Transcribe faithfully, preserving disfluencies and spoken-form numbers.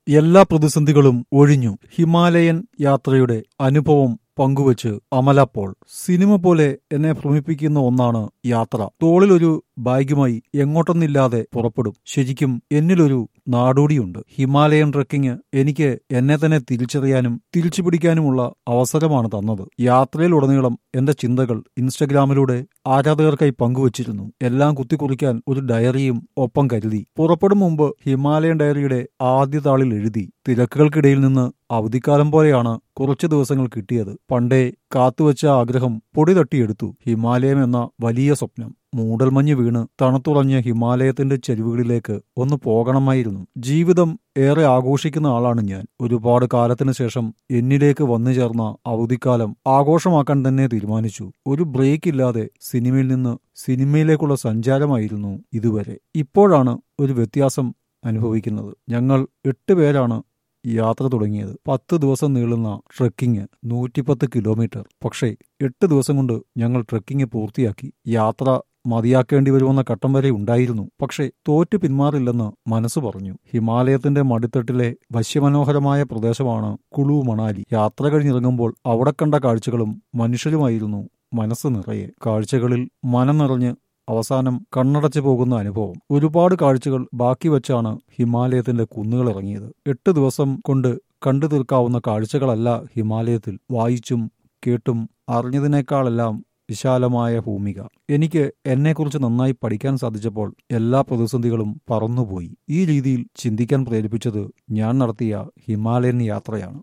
എല്ലാ പ്രതിസന്ധികളും ഒഴിഞ്ഞു. ഹിമാലയൻ യാത്രയുടെ അനുഭവം പങ്കുവച്ച് അമല പോൾ. സിനിമ പോലെ എന്നെ ഭ്രമിപ്പിക്കുന്ന ഒന്നാണ് യാത്ര. തോളിലൊരു ബാഗുമായി എങ്ങോട്ടൊന്നില്ലാതെ പുറപ്പെടും. ശരിക്കും എന്നിലൊരു നാടോടിയുണ്ട്. ഹിമാലയൻ ട്രെക്കിംഗ് എനിക്ക് എന്നെ തന്നെ തിരിച്ചറിയാനും തിരിച്ചു പിടിക്കാനുമുള്ള അവസരമാണ് തന്നത്. യാത്രയിലുടനീളം എന്റെ ചിന്തകൾ ഇൻസ്റ്റഗ്രാമിലൂടെ ആരാധകർക്കായി പങ്കുവച്ചിരുന്നു. എല്ലാം കുത്തിക്കുറിക്കാൻ ഒരു ഡയറിയും ഒപ്പം കരുതി. പുറപ്പെടും മുമ്പ് ഹിമാലയൻ ഡയറിയുടെ ആദ്യ താളിൽ എഴുതി. തിരക്കുകൾക്കിടയിൽ നിന്ന് അവധിക്കാലം പോലെയാണ് കുറച്ചു ദിവസങ്ങൾ കിട്ടിയത്. പണ്ടേ കാത്തുവച്ച ആഗ്രഹം പൊടി തട്ടിയെടുത്തു. ഹിമാലയം എന്ന വലിയ സ്വപ്നം. മൂടൽമഞ്ഞ് വീണ് തണുത്തുറഞ്ഞ ഹിമാലയത്തിന്റെ ചരിവുകളിലേക്ക് ഒന്ന് പോകണമായിരുന്നു. ജീവിതം ഏറെ ആഘോഷിക്കുന്ന ആളാണ് ഞാൻ. ഒരുപാട് കാലത്തിന് ശേഷം എന്നിലേക്ക് വന്നു ചേർന്ന അവധിക്കാലം ആഘോഷമാക്കാൻ തന്നെ തീരുമാനിച്ചു. ഒരു ബ്രേക്ക് ഇല്ലാതെ സിനിമയിൽ നിന്ന് സിനിമയിലേക്കുള്ള സഞ്ചാരമായിരുന്നു ഇതുവരെ. ഇപ്പോഴാണ് ഒരു വ്യത്യാസം അനുഭവിക്കുന്നത്. ഞങ്ങൾ എട്ട് പേരാണ് യാത്ര തുടങ്ങിയത്. പത്ത് ദിവസം നീളുന്ന ട്രെക്കിംഗ്, നൂറ്റിപ്പത്ത് കിലോമീറ്റർ. പക്ഷേ എട്ട് ദിവസം കൊണ്ട് ഞങ്ങൾ ട്രെക്കിംഗ് പൂർത്തിയാക്കി. യാത്ര മതിയാക്കേണ്ടി വരുമെന്ന ഘട്ടം വരെ ഉണ്ടായിരുന്നു. പക്ഷേ തോറ്റു പിന്മാറില്ലെന്ന് മനസ്സ് പറഞ്ഞു. ഹിമാലയത്തിന്റെ മടിത്തട്ടിലെ വശ്യമനോഹരമായ പ്രദേശമാണ് കുളു മണാലി. യാത്ര കഴിഞ്ഞിറങ്ങുമ്പോൾ അവിടെ കണ്ട കാഴ്ചകളും മനുഷ്യരുമായിരുന്നു മനസ്സ് നിറയെ. കാഴ്ചകളിൽ മനം നിറഞ്ഞ് അവസാനം കണ്ണടച്ചു പോകുന്ന അനുഭവം. ഒരുപാട് കാഴ്ചകൾ ബാക്കി വച്ചാണ് ഹിമാലയത്തിന്റെ കുന്നുകൾ ഇറങ്ങിയത്. എട്ട് ദിവസം കൊണ്ട് കണ്ടു തീർക്കാവുന്ന കാഴ്ചകളല്ല ഹിമാലയത്തിൽ. വായിച്ചും കേട്ടും അറിഞ്ഞതിനേക്കാളെല്ലാം വിശാലമായ ഭൂമിക. എനിക്ക് എന്നെക്കുറിച്ച് നന്നായി പഠിക്കാൻ സാധിച്ചപ്പോൾ എല്ലാ പ്രതിസന്ധികളും പറന്നുപോയി. ഈ രീതിയിൽ ചിന്തിക്കാൻ പ്രേരിപ്പിച്ചത് ഞാൻ നടത്തിയ ഹിമാലയൻ യാത്രയാണ്.